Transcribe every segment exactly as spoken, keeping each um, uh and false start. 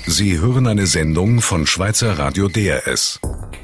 Sie hören eine Sendung von Schweizer Radio D R S.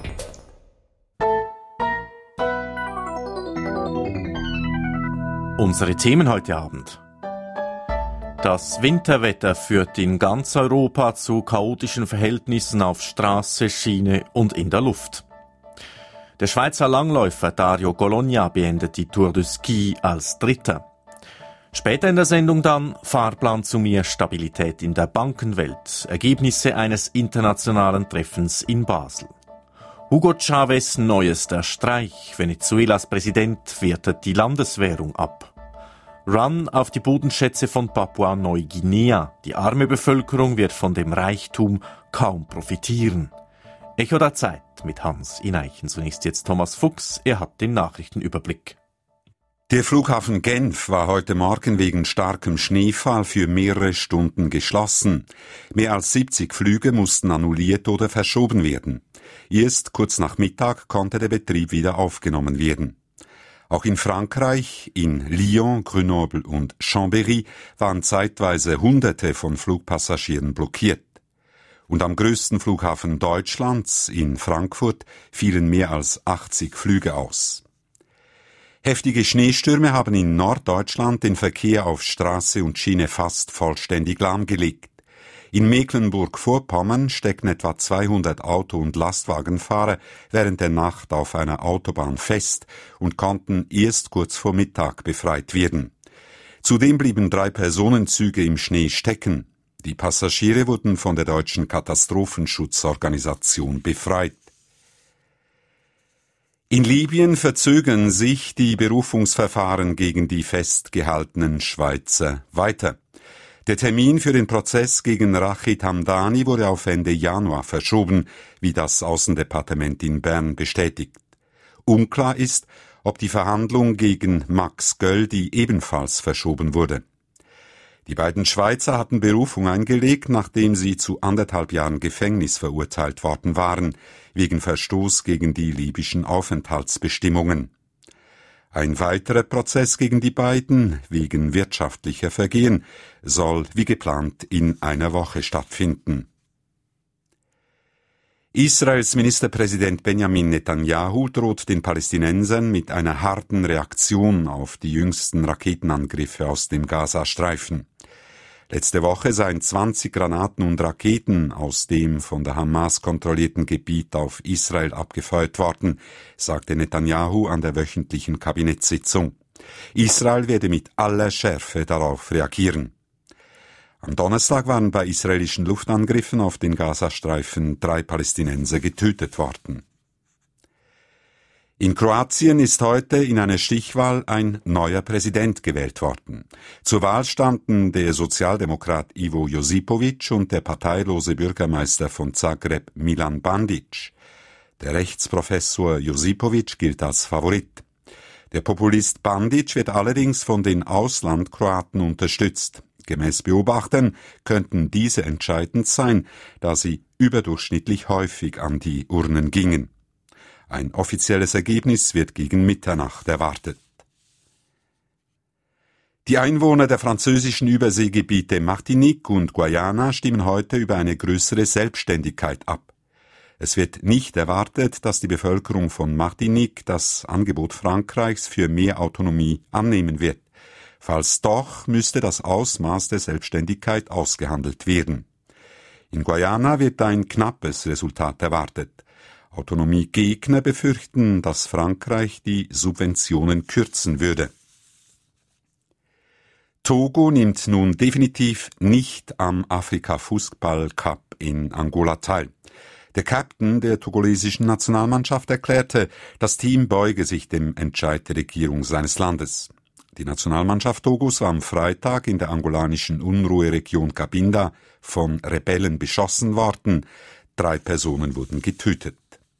Unsere Themen heute Abend. Das Winterwetter führt in ganz Europa zu chaotischen Verhältnissen auf Straße, Schiene und in der Luft. Der Schweizer Langläufer Dario Cologna beendet die Tour de Ski als Dritter. Später in der Sendung dann Fahrplan zu mehr Stabilität in der Bankenwelt, Ergebnisse eines internationalen Treffens in Basel. Hugo Chavez neuester Streich, Venezuelas Präsident wertet die Landeswährung ab. Run auf die Bodenschätze von Papua-Neuguinea, die arme Bevölkerung wird von dem Reichtum kaum profitieren. Echo der Zeit mit Hans Ineichen. Zunächst jetzt Thomas Fuchs, er hat den Nachrichtenüberblick. Der Flughafen Genf war heute Morgen wegen starkem Schneefall für mehrere Stunden geschlossen. Mehr als siebzig Flüge mussten annulliert oder verschoben werden. Erst kurz nach Mittag konnte der Betrieb wieder aufgenommen werden. Auch in Frankreich, in Lyon, Grenoble und Chambéry waren zeitweise Hunderte von Flugpassagieren blockiert. Und am größten Flughafen Deutschlands, in Frankfurt, fielen mehr als achtzig Flüge aus. Heftige Schneestürme haben in Norddeutschland den Verkehr auf Straße und Schiene fast vollständig lahmgelegt. In Mecklenburg-Vorpommern steckten etwa zweihundert Auto- und Lastwagenfahrer während der Nacht auf einer Autobahn fest und konnten erst kurz vor Mittag befreit werden. Zudem blieben drei Personenzüge im Schnee stecken. Die Passagiere wurden von der deutschen Katastrophenschutzorganisation befreit. In Libyen verzögern sich die Berufungsverfahren gegen die festgehaltenen Schweizer weiter. Der Termin für den Prozess gegen Rachid Hamdani wurde auf Ende Januar verschoben, wie das Außendepartement in Bern bestätigt. Unklar ist, ob die Verhandlung gegen Max Göldi ebenfalls verschoben wurde. Die beiden Schweizer hatten Berufung eingelegt, nachdem sie zu anderthalb Jahren Gefängnis verurteilt worden waren, wegen Verstoß gegen die libyschen Aufenthaltsbestimmungen. Ein weiterer Prozess gegen die beiden, wegen wirtschaftlicher Vergehen, soll wie geplant in einer Woche stattfinden. Israels Ministerpräsident Benjamin Netanyahu droht den Palästinensern mit einer harten Reaktion auf die jüngsten Raketenangriffe aus dem Gazastreifen. Letzte Woche seien zwanzig Granaten und Raketen aus dem von der Hamas kontrollierten Gebiet auf Israel abgefeuert worden, sagte Netanyahu an der wöchentlichen Kabinettssitzung. Israel werde mit aller Schärfe darauf reagieren. Am Donnerstag waren bei israelischen Luftangriffen auf den Gazastreifen drei Palästinenser getötet worden. In Kroatien ist heute in einer Stichwahl ein neuer Präsident gewählt worden. Zur Wahl standen der Sozialdemokrat Ivo Josipovic und der parteilose Bürgermeister von Zagreb Milan Bandic. Der Rechtsprofessor Josipovic gilt als Favorit. Der Populist Bandic wird allerdings von den Auslandkroaten unterstützt. Gemäß Beobachtern könnten diese entscheidend sein, da sie überdurchschnittlich häufig an die Urnen gingen. Ein offizielles Ergebnis wird gegen Mitternacht erwartet. Die Einwohner der französischen Überseegebiete Martinique und Guayana stimmen heute über eine größere Selbstständigkeit ab. Es wird nicht erwartet, dass die Bevölkerung von Martinique das Angebot Frankreichs für mehr Autonomie annehmen wird. Falls doch, müsste das Ausmaß der Selbstständigkeit ausgehandelt werden. In Guayana wird ein knappes Resultat erwartet. Autonomiegegner befürchten, dass Frankreich die Subventionen kürzen würde. Togo nimmt nun definitiv nicht am Afrika-Fußball-Cup in Angola teil. Der Captain der togolesischen Nationalmannschaft erklärte, das Team beuge sich dem Entscheid der Regierung seines Landes. Die Nationalmannschaft Togos war am Freitag in der angolanischen Unruheregion Cabinda von Rebellen beschossen worden. Drei Personen wurden getötet.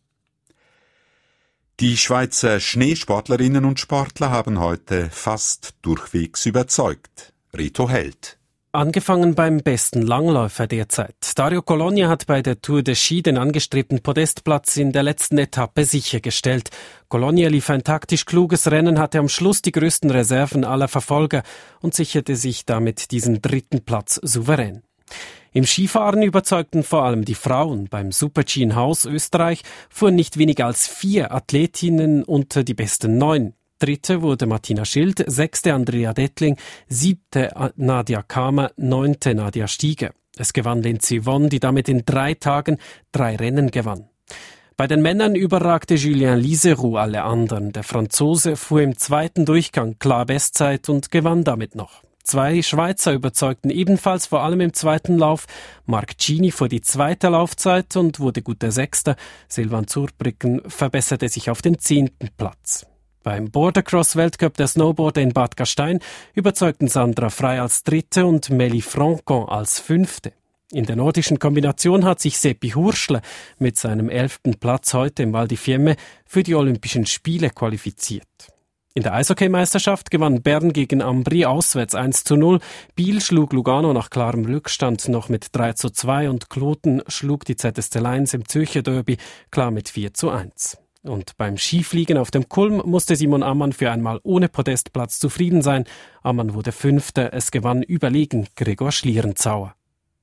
Die Schweizer Schneesportlerinnen und Sportler haben heute fast durchwegs überzeugt. Reto Held. Angefangen beim besten Langläufer derzeit. Dario Cologna hat bei der Tour de Ski den angestrebten Podestplatz in der letzten Etappe sichergestellt. Cologna lief ein taktisch kluges Rennen, hatte am Schluss die größten Reserven aller Verfolger und sicherte sich damit diesen dritten Platz souverän. Im Skifahren überzeugten vor allem die Frauen. Beim Super-G in Haus Österreich fuhren nicht weniger als vier Athletinnen unter die besten neun. Dritte wurde Martina Schild, sechste Andrea Dettling, siebte Nadia Kamer, neunte Nadia Stieger. Es gewann Lindsey Vonn, die damit in drei Tagen drei Rennen gewann. Bei den Männern überragte Julien Liseroux alle anderen. Der Franzose fuhr im zweiten Durchgang klar Bestzeit und gewann damit noch. Zwei Schweizer überzeugten ebenfalls vor allem im zweiten Lauf. Marc Cini fuhr die zweite Laufzeit und wurde guter Sechster. Silvan Zurbriggen verbesserte sich auf den zehnten Platz. Beim Bordercross-Weltcup der Snowboarder in Bad Gastein überzeugten Sandra Frey als Dritte und Mélie Francon als Fünfte. In der nordischen Kombination hat sich Seppi Hurschler mit seinem elften Platz heute im Val di Fiemme für die Olympischen Spiele qualifiziert. In der Eishockeymeisterschaft gewann Bern gegen Ambri auswärts eins zu null. Biel schlug Lugano nach klarem Rückstand noch mit drei zu zwei und Kloten schlug die Z S C Lions im Zürcher Derby klar mit vier zu eins. Und beim Skifliegen auf dem Kulm musste Simon Ammann für einmal ohne Podestplatz zufrieden sein. Ammann wurde Fünfter, es gewann überlegen Gregor Schlierenzauer.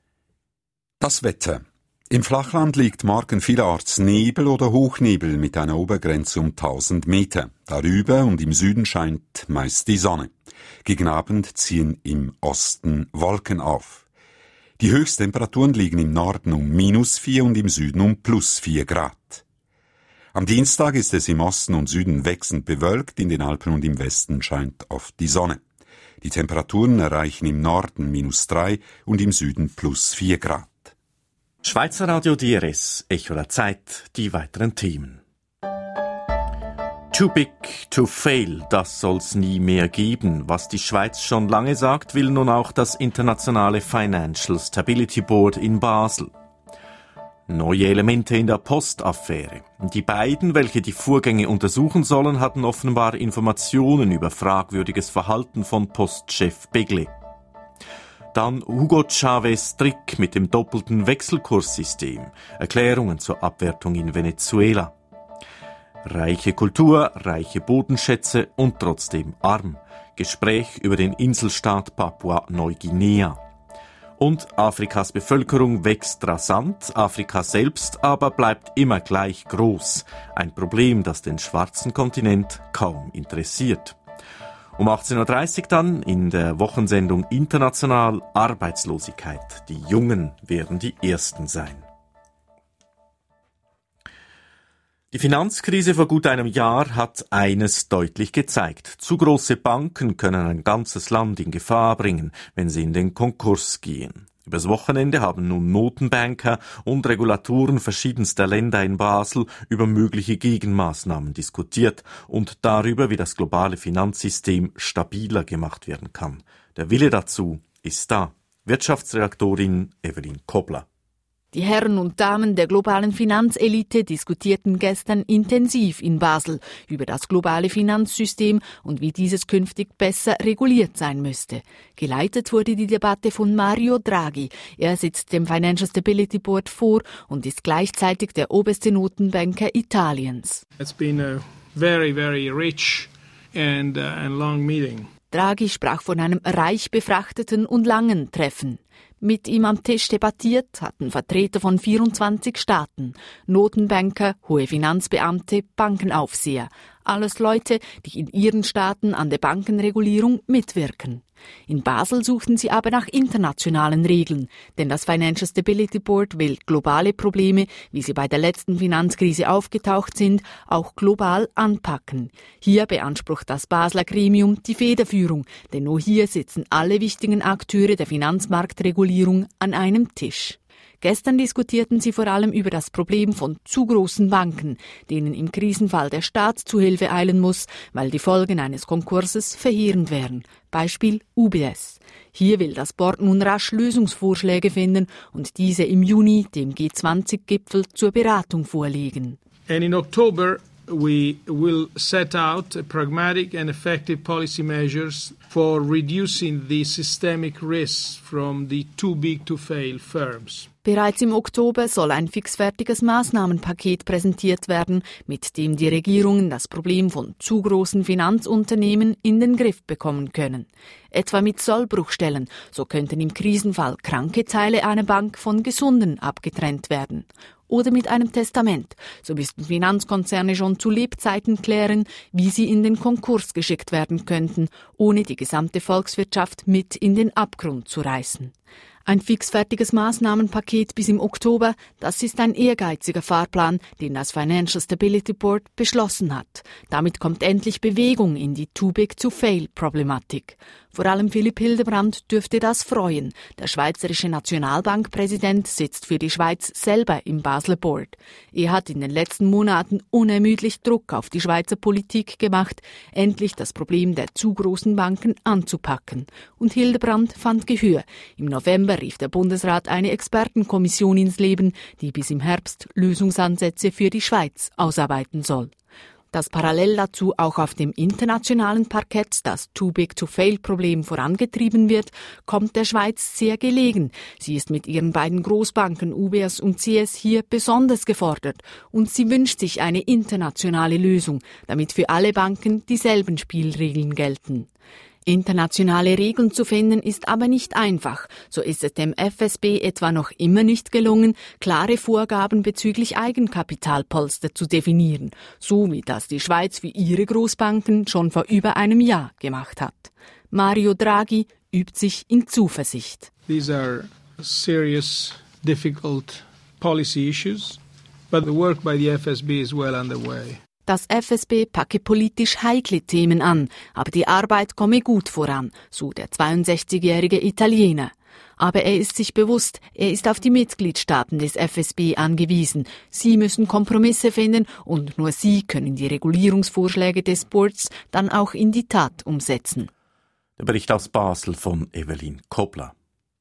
Das Wetter. Im Flachland liegt morgen vielerorts Nebel oder Hochnebel mit einer Obergrenze um tausend Meter. Darüber und im Süden scheint meist die Sonne. Gegen Abend ziehen im Osten Wolken auf. Die Höchsttemperaturen liegen im Norden um minus vier und im Süden um plus vier Grad. Am Dienstag ist es im Osten und Süden wechselnd bewölkt, in den Alpen und im Westen scheint oft die Sonne. Die Temperaturen erreichen im Norden minus drei und im Süden plus vier Grad. Schweizer Radio D R S, Echo der Zeit, die weiteren Themen. Too big to fail, das soll's nie mehr geben. Was die Schweiz schon lange sagt, will nun auch das internationale Financial Stability Board in Basel. Neue Elemente in der Postaffäre. Die beiden, welche die Vorgänge untersuchen sollen, hatten offenbar Informationen über fragwürdiges Verhalten von Postchef Begle. Dann Hugo Chavez Trick mit dem doppelten Wechselkurssystem. Erklärungen zur Abwertung in Venezuela. Reiche Kultur, reiche Bodenschätze und trotzdem arm. Gespräch über den Inselstaat Papua-Neuguinea. Und Afrikas Bevölkerung wächst rasant, Afrika selbst aber bleibt immer gleich groß. Ein Problem, das den schwarzen Kontinent kaum interessiert. Um achtzehn Uhr dreißig dann in der Wochensendung International Arbeitslosigkeit. Die Jungen werden die Ersten sein. Die Finanzkrise vor gut einem Jahr hat eines deutlich gezeigt. Zu große Banken können ein ganzes Land in Gefahr bringen, wenn sie in den Konkurs gehen. Übers Wochenende haben nun Notenbanker und Regulatoren verschiedenster Länder in Basel über mögliche Gegenmaßnahmen diskutiert und darüber, wie das globale Finanzsystem stabiler gemacht werden kann. Der Wille dazu ist da. Wirtschaftsredaktorin Evelyn Kobler. Die Herren und Damen der globalen Finanzelite diskutierten gestern intensiv in Basel über das globale Finanzsystem und wie dieses künftig besser reguliert sein müsste. Geleitet wurde die Debatte von Mario Draghi. Er sitzt dem Financial Stability Board vor und ist gleichzeitig der oberste Notenbanker Italiens. It's been a very, very rich and, uh, and long meeting. Draghi sprach von einem reich befrachteten und langen Treffen. Mit ihm am Tisch debattiert hatten Vertreter von vierundzwanzig Staaten, Notenbanker, hohe Finanzbeamte, Bankenaufseher. Alles Leute, die in ihren Staaten an der Bankenregulierung mitwirken. In Basel suchten sie aber nach internationalen Regeln, denn das Financial Stability Board will globale Probleme, wie sie bei der letzten Finanzkrise aufgetaucht sind, auch global anpacken. Hier beansprucht das Basler Gremium die Federführung, denn nur hier sitzen alle wichtigen Akteure der Finanzmarktregulierung an einem Tisch. Gestern diskutierten sie vor allem über das Problem von zu großen Banken, denen im Krisenfall der Staat zu Hilfe eilen muss, weil die Folgen eines Konkurses verheerend wären. Beispiel U B S. Hier will das Board nun rasch Lösungsvorschläge finden und diese im Juni dem G zwanzig Gipfel zur Beratung vorlegen. And in October, we will set out pragmatic and effective policy measures for reducing the systemic risks from the too big to fail firms. Bereits im Oktober soll ein fixfertiges Maßnahmenpaket präsentiert werden, mit dem die Regierungen das Problem von zu großen Finanzunternehmen in den Griff bekommen können. Etwa mit Sollbruchstellen, so könnten im Krisenfall kranke Teile einer Bank von gesunden abgetrennt werden. Oder mit einem Testament, so müssten Finanzkonzerne schon zu Lebzeiten klären, wie sie in den Konkurs geschickt werden könnten, ohne die gesamte Volkswirtschaft mit in den Abgrund zu reißen. Ein fixfertiges Maßnahmenpaket bis im Oktober, das ist ein ehrgeiziger Fahrplan, den das Financial Stability Board beschlossen hat. Damit kommt endlich Bewegung in die Too-Big-to-Fail-Problematik. Vor allem Philipp Hildebrand dürfte das freuen. Der schweizerische Nationalbankpräsident sitzt für die Schweiz selber im Basler Board. Er hat in den letzten Monaten unermüdlich Druck auf die Schweizer Politik gemacht, endlich das Problem der zu großen Banken anzupacken. Und Hildebrand fand Gehör. Im November rief der Bundesrat eine Expertenkommission ins Leben, die bis im Herbst Lösungsansätze für die Schweiz ausarbeiten soll. Dass parallel dazu auch auf dem internationalen Parkett das Too-Big-to-Fail-Problem vorangetrieben wird, kommt der Schweiz sehr gelegen. Sie ist mit ihren beiden Großbanken U B S und C S hier besonders gefordert und sie wünscht sich eine internationale Lösung, damit für alle Banken dieselben Spielregeln gelten. Internationale Regeln zu finden ist aber nicht einfach. So ist es dem F S B etwa noch immer nicht gelungen, klare Vorgaben bezüglich Eigenkapitalpolster zu definieren, so wie das die Schweiz für ihre Großbanken schon vor über einem Jahr gemacht hat. Mario Draghi übt sich in Zuversicht. These are serious, difficult policy issues, but the work by the F S B is well underway. Das F S B packe politisch heikle Themen an, aber die Arbeit komme gut voran, so der zweiundsechzigjährige Italiener. Aber er ist sich bewusst, er ist auf die Mitgliedstaaten des F S B angewiesen. Sie müssen Kompromisse finden und nur sie können die Regulierungsvorschläge des Boards dann auch in die Tat umsetzen. Der Bericht aus Basel von Evelyn Kobler.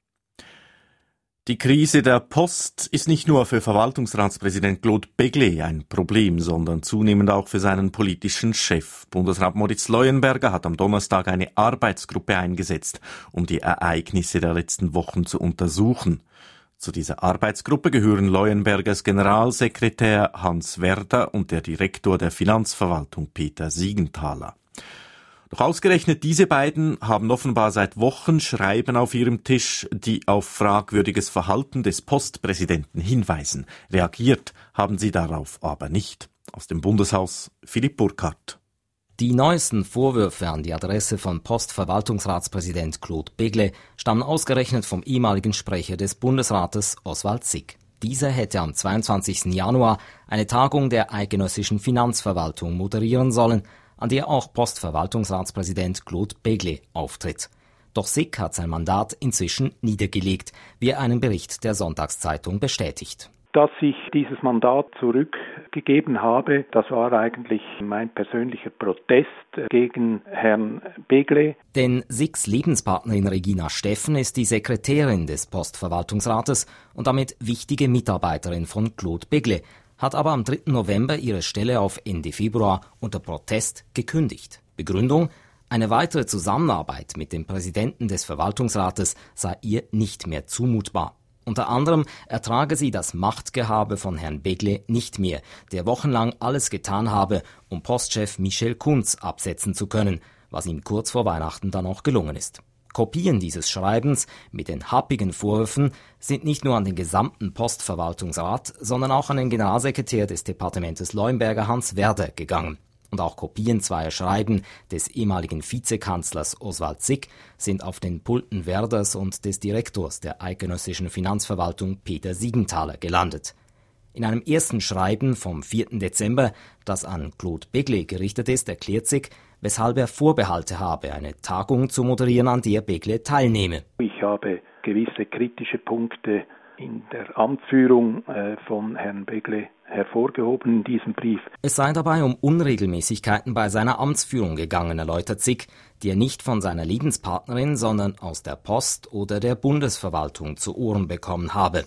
Die Krise der Post ist nicht nur für Verwaltungsratspräsident Claude Begley ein Problem, sondern zunehmend auch für seinen politischen Chef. Bundesrat Moritz Leuenberger hat am Donnerstag eine Arbeitsgruppe eingesetzt, um die Ereignisse der letzten Wochen zu untersuchen. Zu dieser Arbeitsgruppe gehören Leuenbergers Generalsekretär Hans Werder und der Direktor der Finanzverwaltung Peter Siegenthaler. Doch ausgerechnet diese beiden haben offenbar seit Wochen Schreiben auf ihrem Tisch, die auf fragwürdiges Verhalten des Postpräsidenten hinweisen. Reagiert haben sie darauf aber nicht. Aus dem Bundeshaus Philipp Burkhardt. Die neuesten Vorwürfe an die Adresse von Postverwaltungsratspräsident Claude Begley stammen ausgerechnet vom ehemaligen Sprecher des Bundesrates Oswald Sick. Dieser hätte am zweiundzwanzigsten Januar eine Tagung der eidgenössischen Finanzverwaltung moderieren sollen, an der auch Postverwaltungsratspräsident Claude Begley auftritt. Doch Sick hat sein Mandat inzwischen niedergelegt, wie er einen Bericht der Sonntagszeitung bestätigt. Dass ich dieses Mandat zurückgegeben habe, das war eigentlich mein persönlicher Protest gegen Herrn Begley. Denn Sicks Lebenspartnerin Regina Steffen ist die Sekretärin des Postverwaltungsrates und damit wichtige Mitarbeiterin von Claude Begley, hat aber am dritten November ihre Stelle auf Ende Februar unter Protest gekündigt. Begründung: Eine weitere Zusammenarbeit mit dem Präsidenten des Verwaltungsrates sei ihr nicht mehr zumutbar. Unter anderem ertrage sie das Machtgehabe von Herrn Begley nicht mehr, der wochenlang alles getan habe, um Postchef Michel Kunz absetzen zu können, was ihm kurz vor Weihnachten dann auch gelungen ist. Kopien dieses Schreibens mit den happigen Vorwürfen sind nicht nur an den gesamten Postverwaltungsrat, sondern auch an den Generalsekretär des Departementes Leuenberger Hans Werder gegangen. Und auch Kopien zweier Schreiben des ehemaligen Vizekanzlers Oswald Sick sind auf den Pulten Werders und des Direktors der eidgenössischen Finanzverwaltung Peter Siegenthaler gelandet. In einem ersten Schreiben vom vierten Dezember, das an Claude Begley gerichtet ist, erklärt Sick, weshalb er Vorbehalte habe, eine Tagung zu moderieren, an der Begley teilnehme. Ich habe gewisse kritische Punkte in der Amtsführung äh, von Herrn Begley hervorgehoben in diesem Brief. Es sei dabei um Unregelmäßigkeiten bei seiner Amtsführung gegangen, erläutert Sick, die er nicht von seiner Lebenspartnerin, sondern aus der Post oder der Bundesverwaltung zu Ohren bekommen habe.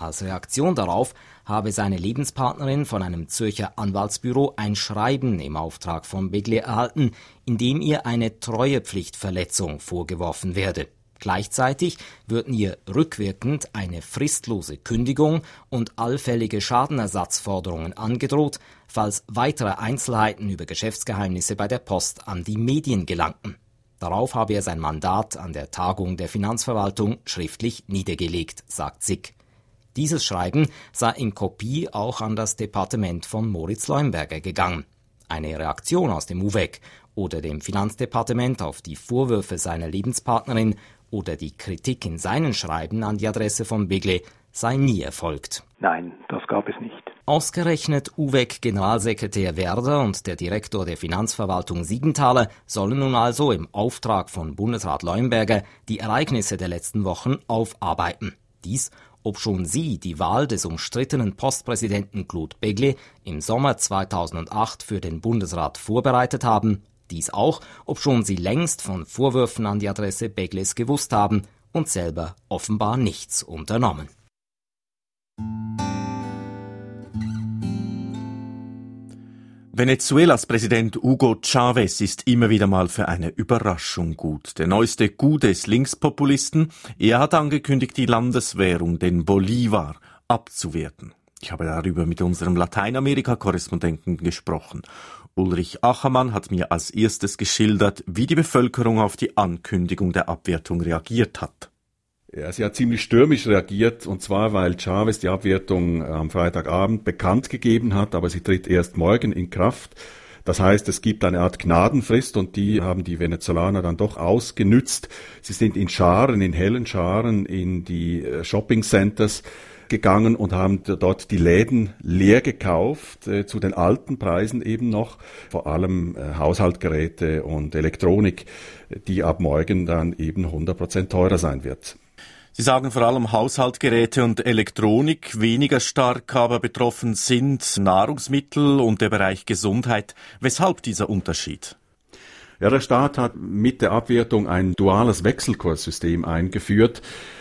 Als Reaktion darauf habe seine Lebenspartnerin von einem Zürcher Anwaltsbüro ein Schreiben im Auftrag von Begle erhalten, in dem ihr eine Treuepflichtverletzung vorgeworfen werde. Gleichzeitig würden ihr rückwirkend eine fristlose Kündigung und allfällige Schadenersatzforderungen angedroht, falls weitere Einzelheiten über Geschäftsgeheimnisse bei der Post an die Medien gelangten. Darauf habe er sein Mandat an der Tagung der Finanzverwaltung schriftlich niedergelegt, sagt Sick. Dieses Schreiben sei in Kopie auch an das Departement von Moritz Leuenberger gegangen. Eine Reaktion aus dem U W E C oder dem Finanzdepartement auf die Vorwürfe seiner Lebenspartnerin oder die Kritik in seinen Schreiben an die Adresse von Begle sei nie erfolgt. Nein, das gab es nicht. Ausgerechnet U W E C-Generalsekretär Werder und der Direktor der Finanzverwaltung Siegenthaler sollen nun also im Auftrag von Bundesrat Leuenberger die Ereignisse der letzten Wochen aufarbeiten. Dies, obschon sie die Wahl des umstrittenen Postpräsidenten Claude Begle im Sommer zweitausendacht für den Bundesrat vorbereitet haben. Dies auch, obschon sie längst von Vorwürfen an die Adresse Begles gewusst haben und selber offenbar nichts unternommen. Venezuelas Präsident Hugo Chavez ist immer wieder mal für eine Überraschung gut. Der neueste Coup des Linkspopulisten, er hat angekündigt, die Landeswährung, den Bolivar, abzuwerten. Ich habe darüber mit unserem Lateinamerika-Korrespondenten gesprochen. Ulrich Achermann hat mir als erstes geschildert, wie die Bevölkerung auf die Ankündigung der Abwertung reagiert hat. Ja, sie hat ziemlich stürmisch reagiert, und zwar, weil Chavez die Abwertung am Freitagabend bekannt gegeben hat, aber sie tritt erst morgen in Kraft. Das heißt, es gibt eine Art Gnadenfrist, und die haben die Venezolaner dann doch ausgenützt. Sie sind in Scharen, in hellen Scharen, in die Shopping-Centers gegangen und haben dort die Läden leer gekauft, äh, zu den alten Preisen eben noch, vor allem äh, Haushaltsgeräte und Elektronik, die ab morgen dann eben hundert Prozent teurer sein wird. Sie sagen vor allem Haushaltsgeräte und Elektronik, weniger stark aber betroffen sind Nahrungsmittel und der Bereich Gesundheit. Weshalb dieser Unterschied? Ja, der Staat hat mit der Abwertung ein duales Wechselkurssystem eingeführt,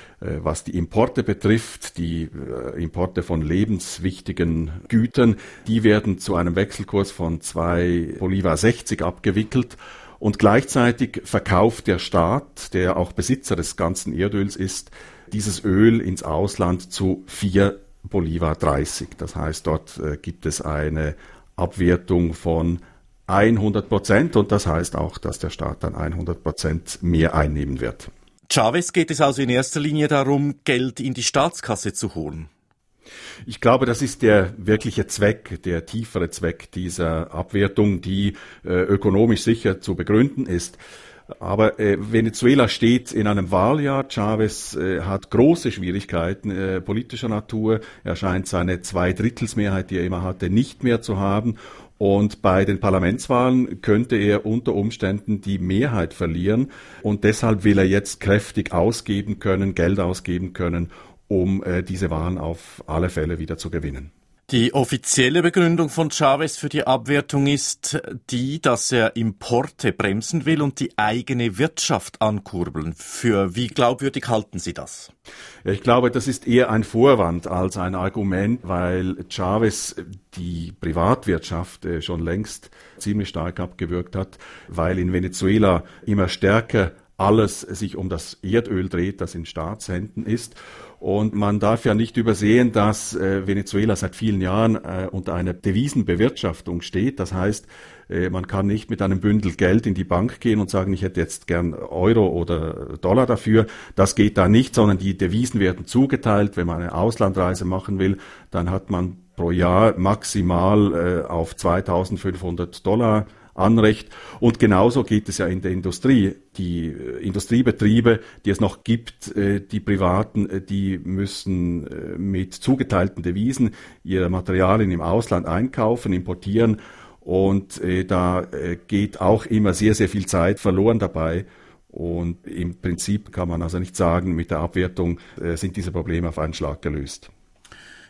was die Importe betrifft. Die Importe von lebenswichtigen Gütern, die werden zu einem Wechselkurs von zwei Bolivar sechzig abgewickelt. Und gleichzeitig verkauft der Staat, der auch Besitzer des ganzen Erdöls ist, dieses Öl ins Ausland zu vier Bolivar dreißig. Das heißt, dort äh, gibt es eine Abwertung von hundert Prozent, und das heißt auch, dass der Staat dann hundert Prozent mehr einnehmen wird. Chavez geht es also in erster Linie darum, Geld in die Staatskasse zu holen. Ich glaube, das ist der wirkliche Zweck, der tiefere Zweck dieser Abwertung, die äh, ökonomisch sicher zu begründen ist. Aber äh, Venezuela steht in einem Wahljahr. Chavez äh, hat große Schwierigkeiten äh, politischer Natur. Er scheint seine Zweidrittelsmehrheit, die er immer hatte, nicht mehr zu haben. Und bei den Parlamentswahlen könnte er unter Umständen die Mehrheit verlieren. Und deshalb will er jetzt kräftig ausgeben können, Geld ausgeben können, um äh, diese Wahlen auf alle Fälle wieder zu gewinnen. Die offizielle Begründung von Chavez für die Abwertung ist die, dass er Importe bremsen will und die eigene Wirtschaft ankurbeln. Für wie glaubwürdig halten Sie das? Ja, ich glaube, das ist eher ein Vorwand als ein Argument, weil Chavez die Privatwirtschaft äh, schon längst ziemlich stark abgewürgt hat, weil in Venezuela immer stärker alles sich um das Erdöl dreht, das in Staatshänden ist. Und man darf ja nicht übersehen, dass äh, Venezuela seit vielen Jahren äh, unter einer Devisenbewirtschaftung steht. Das heißt, äh, man kann nicht mit einem Bündel Geld in die Bank gehen und sagen, ich hätte jetzt gern Euro oder Dollar dafür. Das geht da nicht, sondern die Devisen werden zugeteilt. Wenn man eine Auslandreise machen will, dann hat man pro Jahr maximal äh, auf zweitausendfünfhundert Dollar Anrecht. Und genauso geht es ja in der Industrie. Die äh, Industriebetriebe, die es noch gibt, äh, die privaten, äh, die müssen äh, mit zugeteilten Devisen ihre Materialien im Ausland einkaufen, importieren. Und äh, da äh, geht auch immer sehr, sehr viel Zeit verloren dabei. Und im Prinzip kann man also nicht sagen, mit der Abwertung äh, sind diese Probleme auf einen Schlag gelöst.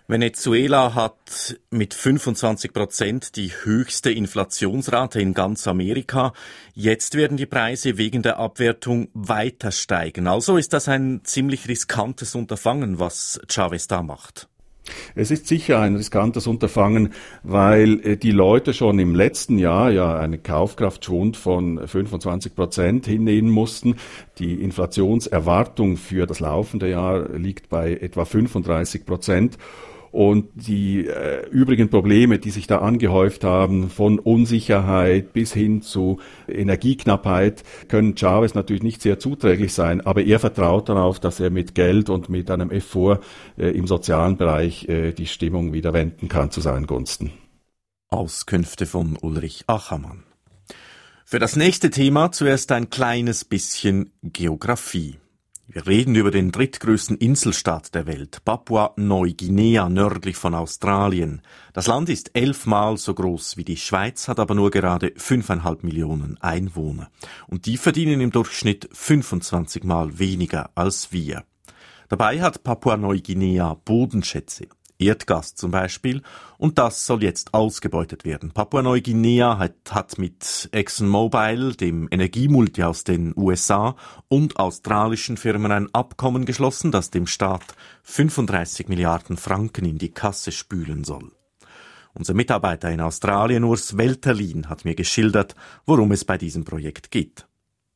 Venezuela hat mit fünfundzwanzig Prozent die höchste Inflationsrate in ganz Amerika. Jetzt werden die Preise wegen der Abwertung weiter steigen. Also ist das ein ziemlich riskantes Unterfangen, was Chávez da macht. Es ist sicher ein riskantes Unterfangen, weil die Leute schon im letzten Jahr ja einen Kaufkraftschwund von fünfundzwanzig Prozent hinnehmen mussten. Die Inflationserwartung für das laufende Jahr liegt bei etwa fünfunddreißig Prozent. Und die äh, übrigen Probleme, die sich da angehäuft haben, von Unsicherheit bis hin zu Energieknappheit, können Chávez natürlich nicht sehr zuträglich sein. Aber er vertraut darauf, dass er mit Geld und mit einem Effort äh, im sozialen Bereich äh, die Stimmung wieder wenden kann zu seinen Gunsten. Auskünfte von Ulrich Achermann. Für das nächste Thema zuerst ein kleines bisschen Geografie. Wir reden über den drittgrößten Inselstaat der Welt, Papua-Neuguinea, nördlich von Australien. Das Land ist elfmal so groß wie die Schweiz, hat aber nur gerade fünfeinhalb Millionen Einwohner. Und die verdienen im Durchschnitt fünfundzwanzig Mal weniger als wir. Dabei hat Papua-Neuguinea Bodenschätze. Erdgas zum Beispiel, und das soll jetzt ausgebeutet werden. Papua-Neuguinea hat, hat mit ExxonMobil, dem Energiemulti aus den U S A, und australischen Firmen ein Abkommen geschlossen, das dem Staat fünfunddreißig Milliarden Franken in die Kasse spülen soll. Unser Mitarbeiter in Australien, Urs Welterlin, hat mir geschildert, worum es bei diesem Projekt geht.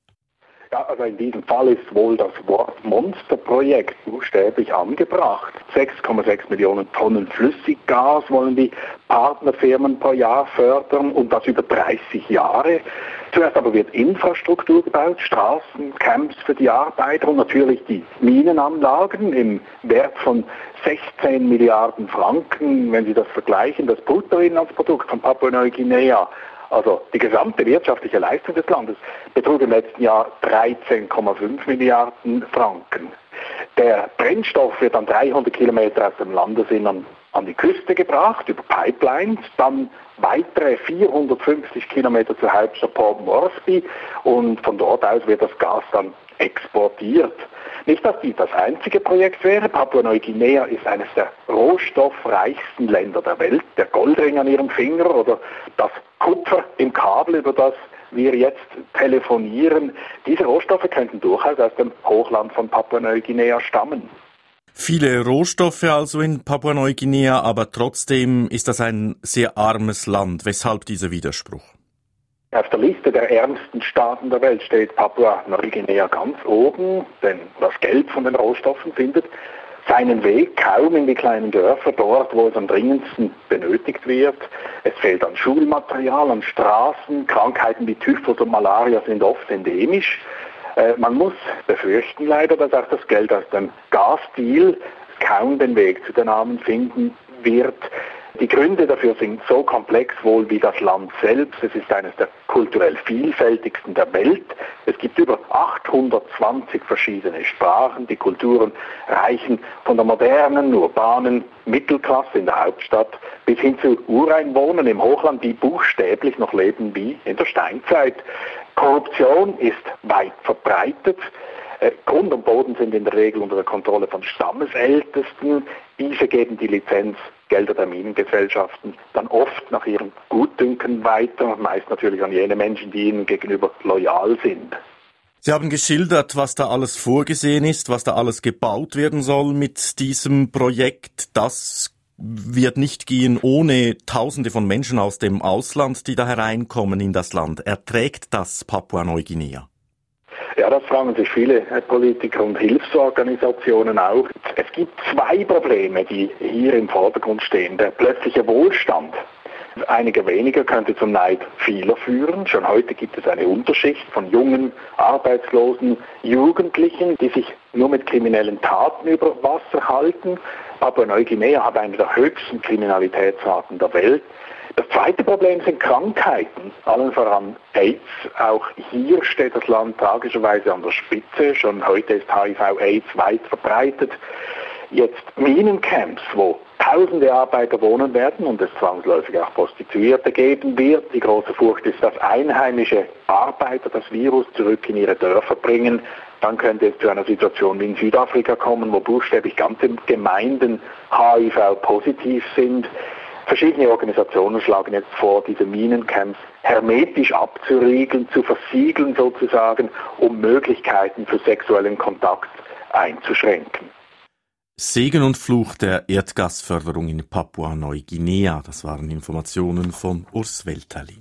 Ja, also in diesem Fall ist wohl das Wort Monsterprojekt buchstäblich angebracht. sechs Komma sechs Millionen Tonnen Flüssiggas wollen die Partnerfirmen pro Jahr fördern und das über dreißig Jahre. Zuerst aber wird Infrastruktur gebaut, Straßen, Camps für die Arbeiter und natürlich die Minenanlagen im Wert von sechzehn Milliarden Franken, wenn Sie das vergleichen, das Bruttoinlandsprodukt von Papua-Neuguinea. Also die gesamte wirtschaftliche Leistung des Landes betrug im letzten Jahr dreizehn Komma fünf Milliarden Franken. Der Brennstoff wird dann dreihundert Kilometer aus dem Landesinnern an die Küste gebracht, über Pipelines, dann weitere vierhundertfünfzig Kilometer zur Hauptstadt Port Moresby und von dort aus wird das Gas dann exportiert. Nicht, dass dies das einzige Projekt wäre. Papua-Neuguinea ist eines der rohstoffreichsten Länder der Welt. Der Goldring an ihrem Finger oder das Kupfer im Kabel, über das wir jetzt telefonieren. Diese Rohstoffe könnten durchaus aus dem Hochland von Papua-Neuguinea stammen. Viele Rohstoffe also in Papua-Neuguinea, aber trotzdem ist das ein sehr armes Land. Weshalb dieser Widerspruch? Auf der Liste der ärmsten Staaten der Welt steht Papua-Neuguinea ganz oben, denn das Geld von den Rohstoffen findet seinen Weg kaum in die kleinen Dörfer, dort, wo es am dringendsten benötigt wird. Es fehlt an Schulmaterial, an Straßen, Krankheiten wie Typhus und Malaria sind oft endemisch. Äh, man muss befürchten leider, dass auch das Geld aus dem Gasdeal kaum den Weg zu den Armen finden wird. Die Gründe dafür sind so komplex wohl wie das Land selbst. Es ist eines der kulturell vielfältigsten der Welt. Es gibt über achthundertzwanzig verschiedene Sprachen. Die Kulturen reichen von der modernen, urbanen Mittelklasse in der Hauptstadt bis hin zu Ureinwohnern im Hochland, die buchstäblich noch leben wie in der Steinzeit. Korruption ist weit verbreitet. Grund und Boden sind in der Regel unter der Kontrolle von Stammesältesten. Diese geben die Lizenzgelder der Minengesellschaften dann oft nach ihrem Gutdünken weiter, meist natürlich an jene Menschen, die ihnen gegenüber loyal sind. Sie haben geschildert, was da alles vorgesehen ist, was da alles gebaut werden soll mit diesem Projekt. Das wird nicht gehen ohne Tausende von Menschen aus dem Ausland, die da hereinkommen in das Land. Erträgt das Papua-Neuguinea? Ja, das fragen sich viele Politiker und Hilfsorganisationen auch. Es gibt zwei Probleme, die hier im Vordergrund stehen. Der plötzliche Wohlstand einiger weniger könnte zum Neid vieler führen. Schon heute gibt es eine Unterschicht von jungen, arbeitslosen Jugendlichen, die sich nur mit kriminellen Taten über Wasser halten. Papua-Neuguinea hat eine der höchsten Kriminalitätsraten der Welt. Das zweite Problem sind Krankheiten, allen voran AIDS. Auch hier steht das Land tragischerweise an der Spitze. Schon heute ist H I V-AIDS weit verbreitet. Jetzt Minencamps, wo tausende Arbeiter wohnen werden und es zwangsläufig auch Prostituierte geben wird. Die große Furcht ist, dass einheimische Arbeiter das Virus zurück in ihre Dörfer bringen. dann könnte es zu einer Situation wie in Südafrika kommen, wo buchstäblich ganze Gemeinden H I V-positiv sind. Verschiedene Organisationen schlagen jetzt vor, diese Minencamps hermetisch abzuriegeln, zu versiegeln sozusagen, um Möglichkeiten für sexuellen Kontakt einzuschränken. Segen und Fluch der Erdgasförderung in Papua-Neuguinea. Das waren Informationen von Urs Welterlin.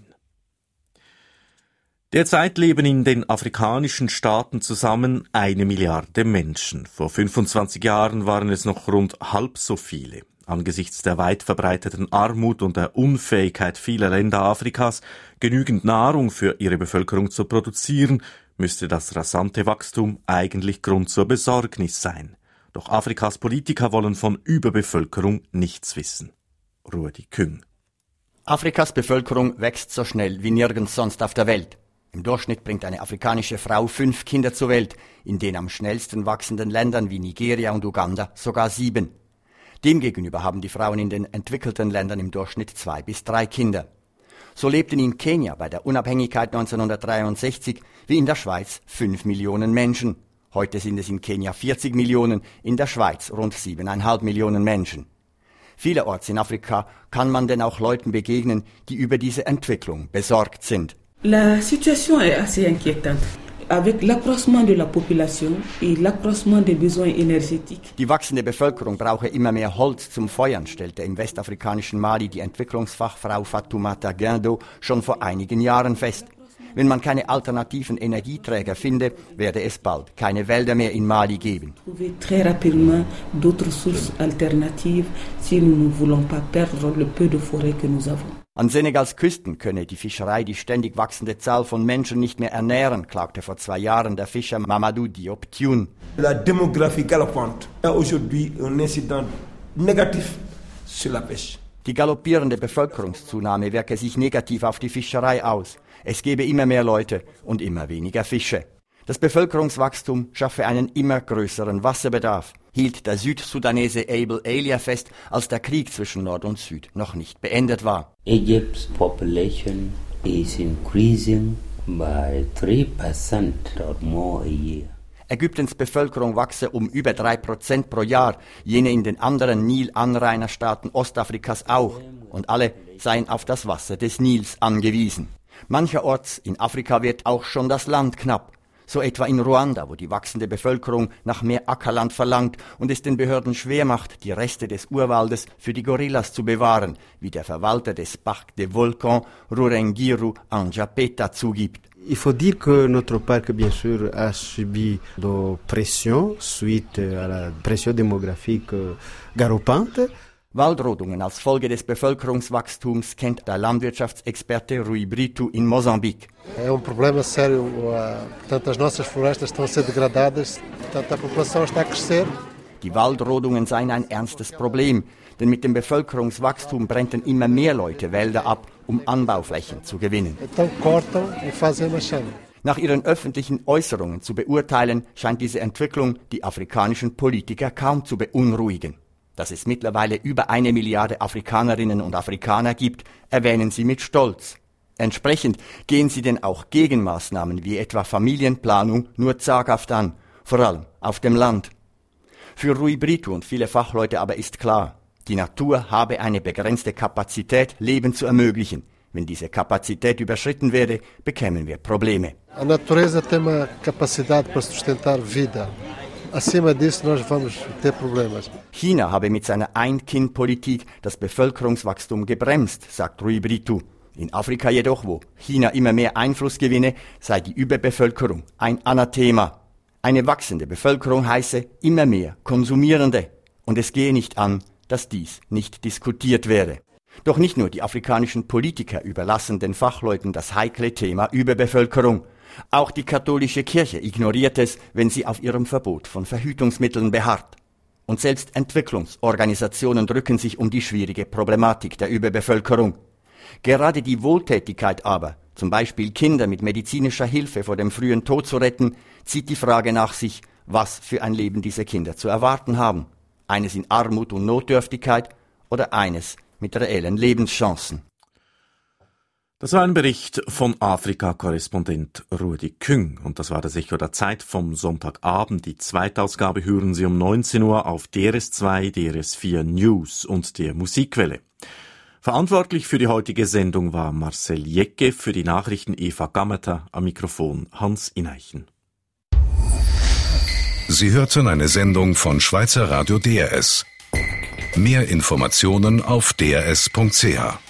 Derzeit leben in den afrikanischen Staaten zusammen eine Milliarde Menschen. Vor fünfundzwanzig Jahren waren es noch rund halb so viele. Angesichts der weit verbreiteten Armut und der Unfähigkeit vieler Länder Afrikas, genügend Nahrung für ihre Bevölkerung zu produzieren, müsste das rasante Wachstum eigentlich Grund zur Besorgnis sein. Doch Afrikas Politiker wollen von Überbevölkerung nichts wissen. Rudi Küng. Afrikas Bevölkerung wächst so schnell wie nirgends sonst auf der Welt. Im Durchschnitt bringt eine afrikanische Frau fünf Kinder zur Welt, in den am schnellsten wachsenden Ländern wie Nigeria und Uganda sogar sieben. Demgegenüber haben die Frauen in den entwickelten Ländern im Durchschnitt zwei bis drei Kinder. So lebten in Kenia bei der Unabhängigkeit neunzehnhundertdreiundsechzig wie in der Schweiz fünf Millionen Menschen. Heute sind es in Kenia vierzig Millionen, in der Schweiz rund siebeneinhalb Millionen Menschen. Vielerorts in Afrika kann man denn auch Leuten begegnen, die über diese Entwicklung besorgt sind. La situation est assez inquiétante. Avec l'accroissement de la population et l'accroissement des besoins énergétiques. Die wachsende Bevölkerung brauche immer mehr Holz zum Feuern, stellte im westafrikanischen Mali die Entwicklungsfachfrau Fatoumata Guindo schon vor einigen Jahren fest. Wenn man keine alternativen Energieträger finde, werde es bald keine Wälder mehr in Mali geben. Très rapidement d'autres sources alternatives si nous ne voulons pas perdre le peu de forêt que nous avons. An Senegals Küsten könne die Fischerei die ständig wachsende Zahl von Menschen nicht mehr ernähren, klagte vor zwei Jahren der Fischer Mamadou Diop Thioune. La démographie galopante a aujourd'hui un incident négatif sur la pêche. Die galoppierende Bevölkerungszunahme wirke sich negativ auf die Fischerei aus. Es gebe immer mehr Leute und immer weniger Fische. Das Bevölkerungswachstum schaffe einen immer größeren Wasserbedarf, hielt der Südsudanese Abel Elia fest, als der Krieg zwischen Nord und Süd noch nicht beendet war. Egypt's population is increasing by three percent or more a year. Ägyptens Bevölkerung wachse um über drei Prozent pro Jahr, jene in den anderen Nil-Anrainerstaaten Ostafrikas auch, und alle seien auf das Wasser des Nils angewiesen. Mancherorts in Afrika wird auch schon das Land knapp. So etwa in Ruanda, wo die wachsende Bevölkerung nach mehr Ackerland verlangt und es den Behörden schwer macht, die Reste des Urwaldes für die Gorillas zu bewahren, wie der Verwalter des Parc des Volcans, Rurengiru Anjapeta, zugibt. Il faut dire que notre parc, bien sûr, a subi de pression suite à la pression démographique galopante. Waldrodungen als Folge des Bevölkerungswachstums kennt der Landwirtschaftsexperte Rui Brito in Mosambik. É um problema sério, portanto as nossas florestas estão a ser degradadas, portanto a população está a crescer. Die Waldrodungen seien ein ernstes Problem, denn mit dem Bevölkerungswachstum brennten immer mehr Leute Wälder ab, um Anbauflächen zu gewinnen. Então cortam e fazem uma chama. Nach ihren öffentlichen Äußerungen zu beurteilen, scheint diese Entwicklung die afrikanischen Politiker kaum zu beunruhigen. Dass es mittlerweile über eine Milliarde Afrikanerinnen und Afrikaner gibt, erwähnen sie mit Stolz. Entsprechend gehen sie denn auch Gegenmaßnahmen wie etwa Familienplanung nur zaghaft an, vor allem auf dem Land. Für Rui Brito und viele Fachleute aber ist klar, die Natur habe eine begrenzte Kapazität, Leben zu ermöglichen. Wenn diese Kapazität überschritten werde, bekämen wir Probleme. A natureza tem uma capacidade para sustentar vida. Acima disso nós vamos ter problemas. China habe mit seiner Ein-Kind-Politik das Bevölkerungswachstum gebremst, sagt Rui Brito. In Afrika jedoch, wo China immer mehr Einfluss gewinne, sei die Überbevölkerung ein Anathema. Eine wachsende Bevölkerung heiße immer mehr Konsumierende. Und es gehe nicht an, dass dies nicht diskutiert werde. Doch nicht nur die afrikanischen Politiker überlassen den Fachleuten das heikle Thema Überbevölkerung. Auch die katholische Kirche ignoriert es, wenn sie auf ihrem Verbot von Verhütungsmitteln beharrt. Und selbst Entwicklungsorganisationen drücken sich um die schwierige Problematik der Überbevölkerung. Gerade die Wohltätigkeit aber, zum Beispiel Kinder mit medizinischer Hilfe vor dem frühen Tod zu retten, zieht die Frage nach sich, was für ein Leben diese Kinder zu erwarten haben. Eines in Armut und Notdürftigkeit oder eines mit reellen Lebenschancen. Das war ein Bericht von Afrika-Korrespondent Rudi Küng. Und das war das Echo der Zeit vom Sonntagabend. Die zweite Ausgabe hören Sie um neunzehn Uhr auf D R S zwei, D R S vier News und der Musikwelle. Verantwortlich für die heutige Sendung war Marcel Jecke, für die Nachrichten Eva Gammeter, am Mikrofon Hans Ineichen. Sie hörten eine Sendung von Schweizer Radio D R S. Mehr Informationen auf d r s punkt c h.